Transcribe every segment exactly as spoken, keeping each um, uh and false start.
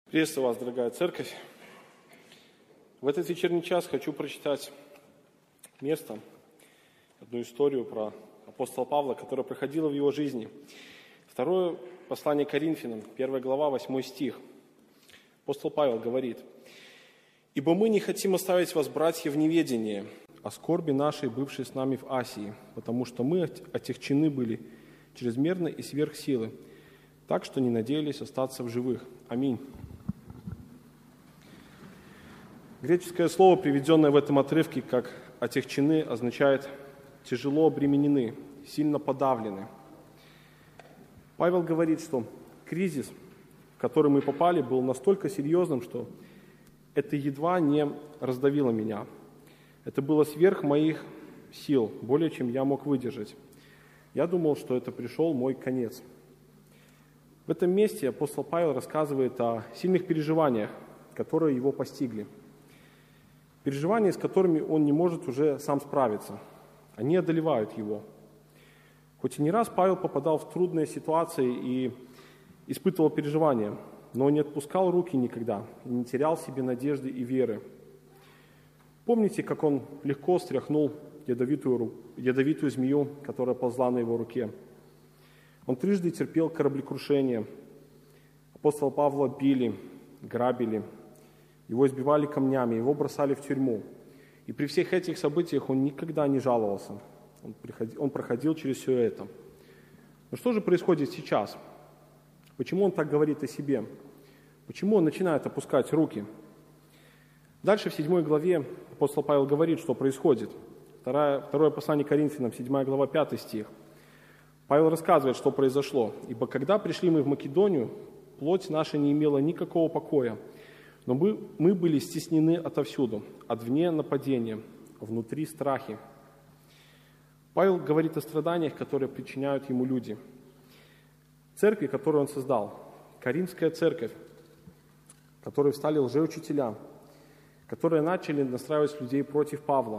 Приветствую вас, дорогая церковь. В этот вечерний час хочу прочитать место, одну историю про апостола Павла, которая проходила в его жизни. Второе послание Коринфянам, первая глава, восьмой стих. Апостол Павел говорит: «Ибо мы не хотим оставить вас, братья, в неведении о скорби нашей, бывшей с нами в Асии, потому что мы отягчены были чрезмерно и сверх силы, так что не надеялись остаться в живых». Аминь. Греческое слово, приведенное в этом отрывке как «отягчены», означает «тяжело обременены», «сильно подавлены». Павел говорит, что кризис, в который мы попали, был настолько серьезным, что это едва не раздавило меня. Это было сверх моих сил, более чем я мог выдержать. Я думал, что это пришел мой конец. В этом месте апостол Павел рассказывает о сильных переживаниях, которые его постигли. Переживания, с которыми он не может уже сам справиться. Они одолевают его. Хоть и не раз Павел попадал в трудные ситуации и испытывал переживания, но не отпускал руки никогда и не терял в себе надежды и веры. Помните, как он легко стряхнул ядовитую, ядовитую змею, которая ползла на его руке? Он трижды терпел кораблекрушение. Апостола Павла били, грабили, его избивали камнями, его бросали в тюрьму. И при всех этих событиях он никогда не жаловался. Он, приходил, он проходил через все это. Но что же происходит сейчас? Почему он так говорит о себе? Почему он начинает опускать руки? Дальше в седьмой главе апостол Павел говорит, что происходит. Второе, второе послание Коринфянам, седьмая глава, пятый стих. Павел рассказывает, что произошло. «Ибо когда пришли мы в Македонию, плоть наша не имела никакого покоя, но мы, мы были стеснены отовсюду, отвне нападения, внутри страхи». Павел говорит о страданиях, которые причиняют ему люди. Церкви, которую он создал, Коринфская церковь, в которой встали лжеучителя, которые начали настраивать людей против Павла.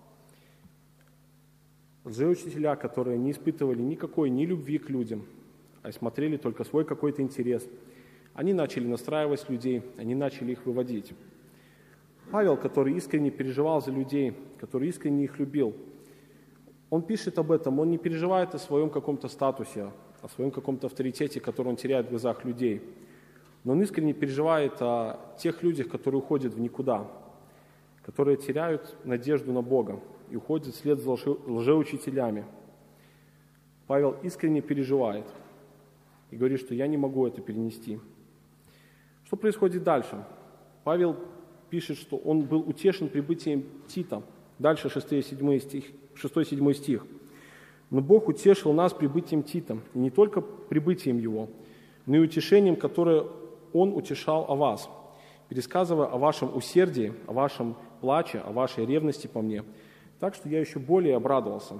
Лжеучителя, которые не испытывали никакой ни любви к людям, а смотрели только свой какой-то интерес. Они начали настраивать людей, они начали их выводить. Павел, который искренне переживал за людей, который искренне их любил, он пишет об этом, он не переживает о своем каком-то статусе, о своем каком-то авторитете, который он теряет в глазах людей. Но он искренне переживает о тех людях, которые уходят в никуда, которые теряют надежду на Бога и уходят вслед за лжеучителями. Павел искренне переживает и говорит, что я не могу это перенести. Что происходит дальше? Павел пишет, что он был утешен прибытием Тита. Дальше шестой-седьмой стих. шестой-седьмой стих. «Но Бог утешил нас прибытием Тита, и не только прибытием его, но и утешением, которое Он утешал о вас, пересказывая о вашем усердии, о вашем плаче, о вашей ревности по мне. Так что я еще более обрадовался».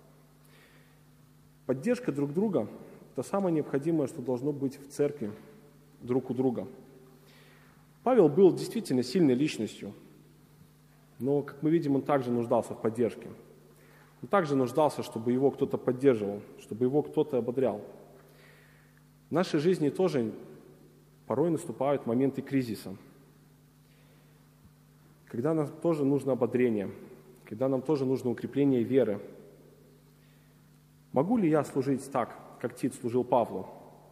Поддержка друг друга – это самое необходимое, что должно быть в церкви друг у друга. Павел был действительно сильной личностью, но, как мы видим, он также нуждался в поддержке. Он также нуждался, чтобы его кто-то поддерживал, чтобы его кто-то ободрял. В нашей жизни тоже порой наступают моменты кризиса, когда нам тоже нужно ободрение, когда нам тоже нужно укрепление веры. Могу ли я служить так, как Тит служил Павлу?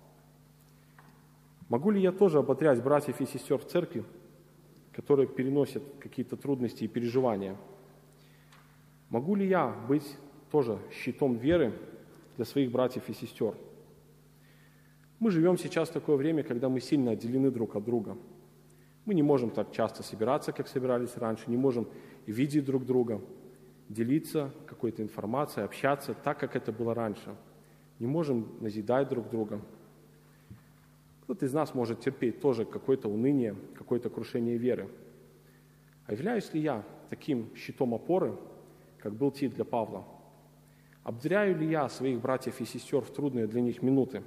Могу ли я тоже ободрять братьев и сестер в церкви, которые переносят какие-то трудности и переживания? Могу ли я быть тоже щитом веры для своих братьев и сестер? Мы живем сейчас в такое время, когда мы сильно отделены друг от друга. Мы не можем так часто собираться, как собирались раньше, не можем видеть друг друга, делиться какой-то информацией, общаться так, как это было раньше. Не можем назидать друг друга. Кто-то из нас может терпеть тоже какое-то уныние, какое-то крушение веры. А являюсь ли я таким щитом опоры, как был Тит для Павла? Ободряю ли я своих братьев и сестер в трудные для них минуты?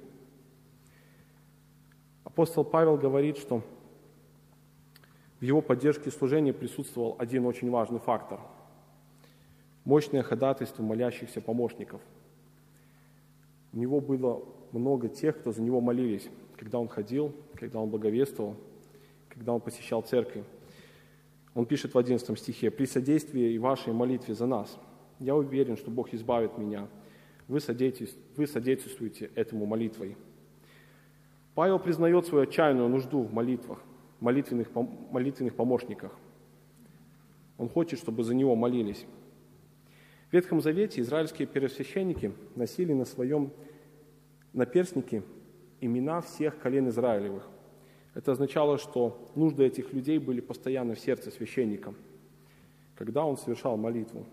Апостол Павел говорит, что в его поддержке служения присутствовал один очень важный фактор – мощное ходатайство молящихся помощников. У него было много тех, кто за него молились, когда он ходил, когда он благовествовал. когда он посещал церкви. Он пишет в одиннадцатом стихе: «При содействии и вашей молитве за нас я уверен, что Бог избавит меня. Вы содействуете этому молитвой». Павел признает свою отчаянную нужду в молитвах, молитвенных, молитвенных помощниках. Он хочет, чтобы за него молились. В Ветхом Завете израильские первосвященники носили на своем наперстнике имена всех колен Израилевых. Это означало, что нужды этих людей были постоянно в сердце священника, когда он совершал молитву.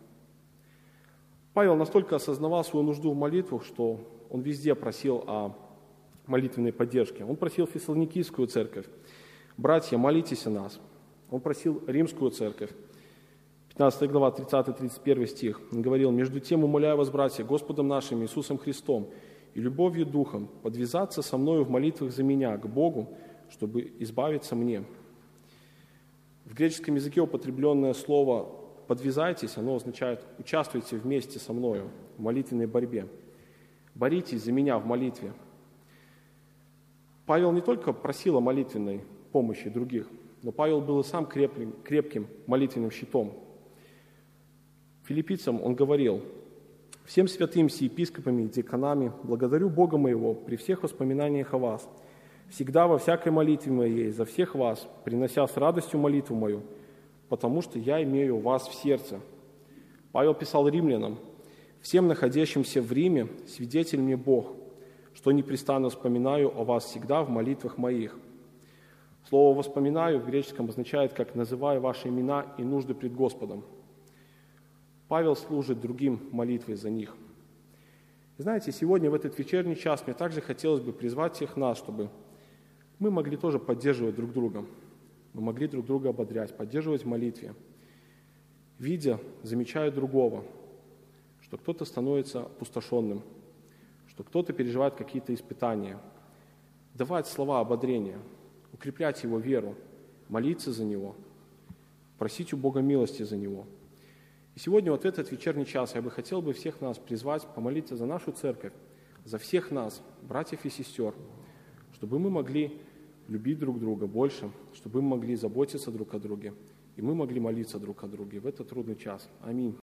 Павел настолько осознавал свою нужду в молитвах, что он везде просил о молитвенной поддержке. Он просил Фессалоникийскую церковь: «Братья, молитесь о нас». Он просил Римскую церковь. пятнадцатая глава, тридцатый тридцать первый стих. Он говорил: «Между тем умоляю вас, братья, Господом нашим Иисусом Христом и любовью Духом подвязаться со мною в молитвах за меня к Богу, чтобы избавиться мне». В греческом языке употребленное слово «подвязайтесь», оно означает «участвуйте вместе со мною в молитвенной борьбе». Боритесь за меня в молитве. Павел не только просил о молитвенной помощи других, но Павел был и сам крепким, крепким молитвенным щитом. Филиппийцам он говорил: «Всем святым, с епископами и диаконами благодарю Бога моего при всех воспоминаниях о вас, всегда во всякой молитве моей за всех вас, принося с радостью молитву мою, потому что я имею вас в сердце». Павел писал римлянам: «Всем находящимся в Риме свидетель мне Бог, что непрестанно вспоминаю о вас всегда в молитвах моих». Слово «воспоминаю» в греческом означает как «называю ваши имена и нужды пред Господом». Павел служит другим молитвой за них. И знаете, сегодня в этот вечерний час мне также хотелось бы призвать всех нас, чтобы мы могли тоже поддерживать друг друга. Мы могли друг друга ободрять, поддерживать в молитве, видя, замечая другого, что кто-то становится опустошенным, что кто-то переживает какие-то испытания, давать слова ободрения, укреплять его веру, молиться за него, просить у Бога милости за него. И сегодня вот в этот вечерний час я бы хотел бы всех нас призвать помолиться за нашу церковь, за всех нас, братьев и сестер, чтобы мы могли любить друг друга больше, чтобы мы могли заботиться друг о друге, и мы могли молиться друг о друге в этот трудный час. Аминь.